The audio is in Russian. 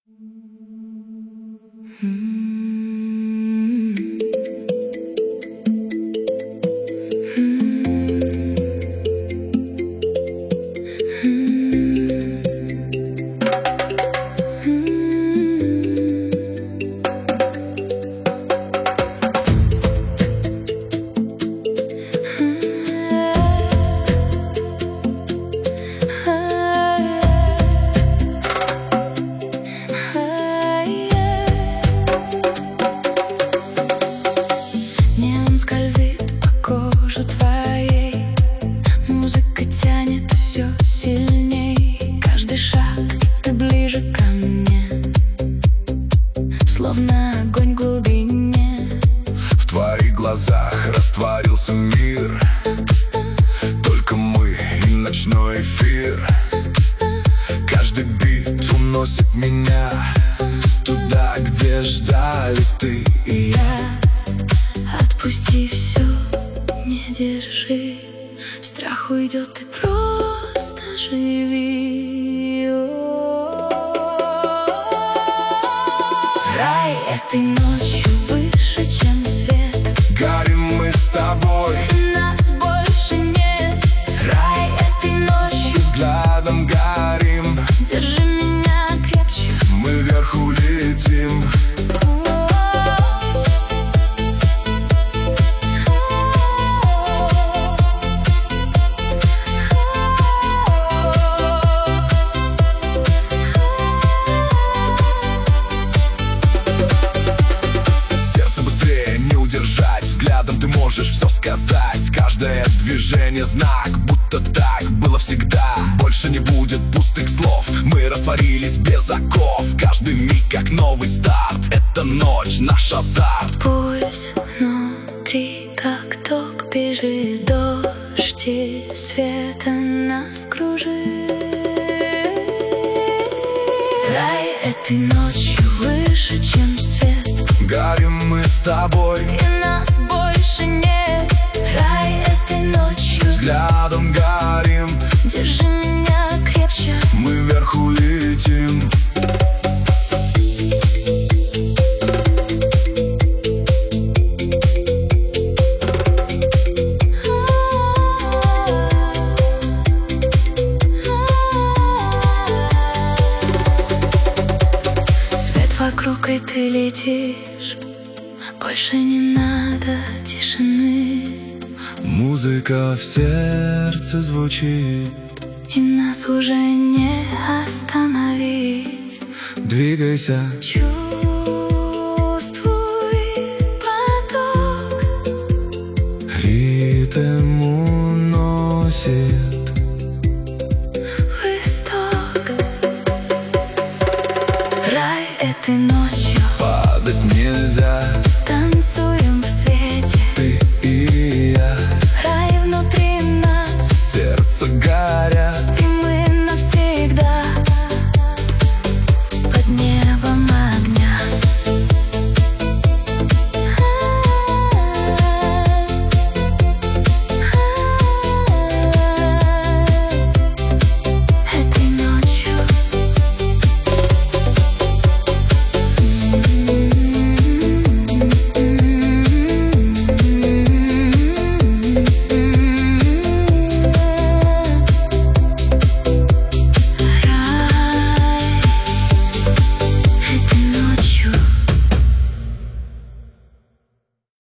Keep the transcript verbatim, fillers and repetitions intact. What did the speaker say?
Скользит по коже твоей, музыка тянет все сильней. Каждый шаг, и ты ближе ко мне, словно огонь в глубине. В твоих глазах растворился мир, только мы и ночной эфир. Каждый бит уносит меня туда, где ждали ты и я. Отпусти все, не держи, страх уйдет, ты просто живи. Рай этой ночью выше, чем свет. Горим мы с тобой, и нас больше нет. Рай этой ночью взглядом горим. Держи меня крепче, мы вверх улетим. Взглядом ты можешь все сказать. Каждое движение знак, будто так было всегда. Больше не будет пустых слов, мы растворились без оков. Каждый миг как новый старт, это ночь, наш азарт. Пульс внутри как ток бежит, дождь и света нас кружит. Рай этой ночью выше, чем свет. Горим мы с тобой, и нас больше нет. Рай этой ночью взглядом горим. Держи меня крепче, мы вверх улетим. Свет вокруг, и ты летишь. Больше не надо тишины. Музыка в сердце звучит, и нас уже не остановить. Двигайся, чувствуй поток, ритм уносит в исток. Рай этой ночью падать нельзя.